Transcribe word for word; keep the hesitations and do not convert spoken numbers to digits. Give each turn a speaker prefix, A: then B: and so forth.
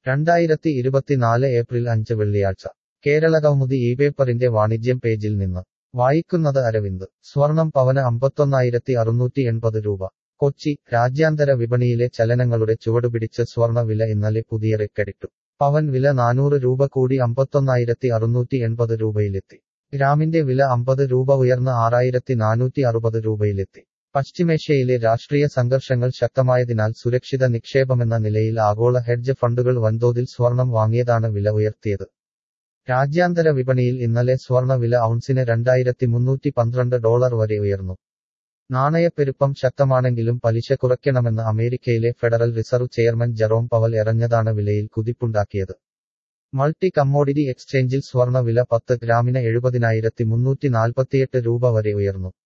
A: രണ്ടായിരത്തി ഇരുപത്തിനാല് ഏപ്രിൽ അഞ്ച് വെള്ളിയാഴ്ച കേരളകൗമുദി ഈ പേപ്പറിന്റെ വാണിജ്യം പേജിൽ നിന്ന് വായിക്കുന്നത് അരവിന്ദ് സ്വർണം പവന് അമ്പത്തൊന്നായിരത്തി അറുന്നൂറ്റി എൺപത് രൂപ കൊച്ചി രാജ്യാന്തര വിപണിയിലെ ചലനങ്ങളുടെ ചുവടുപിടിച്ച് സ്വർണ വില ഇന്നലെ പുതിയ റെക്കഡിട്ടു പവൻ വില നാനൂറ് രൂപ കൂടി അമ്പത്തൊന്നായിരത്തി അറുന്നൂറ്റി എൺപത് രൂപയിലെത്തി ഗ്രാമിന്റെ വില അമ്പത് രൂപ ഉയർന്ന് ആറായിരത്തി നാനൂറ്റി അറുപത് രൂപയിലെത്തി പശ്ചിമേഷ്യയിലെ രാഷ്ട്രീയ സംഘർഷങ്ങൾ ശക്തമായതിനാൽ സുരക്ഷിത നിക്ഷേപമെന്ന നിലയിൽ ആഗോള ഹെഡ്ജ് ഫണ്ടുകൾ വൻതോതിൽ സ്വർണം വാങ്ങിയതാണ് വില ഉയർത്തിയത് രാജ്യാന്തര വിപണിയിൽ ഇന്നലെ സ്വർണ വില ഔൺസിന് രണ്ടായിരത്തി മുന്നൂറ്റി പന്ത്രണ്ട് ഡോളർ വരെ ഉയർന്നു നാണയപ്പെരുപ്പം ശക്തമാണെങ്കിലും പലിശ കുറയ്ക്കണമെന്ന് അമേരിക്കയിലെ federal reserve chairman Jerome Powell എറഞ്ഞതാണ് വിലയിൽ കുതിപ്പുണ്ടാക്കിയത് മൾട്ടി കമ്മോഡിറ്റി എക്സ്ചേഞ്ചിൽ സ്വർണ വില പത്ത് ഗ്രാമിന് എഴുപതിനായിരത്തി മുന്നൂറ്റി നാൽപ്പത്തിയെട്ട് രൂപ വരെ ഉയർന്നു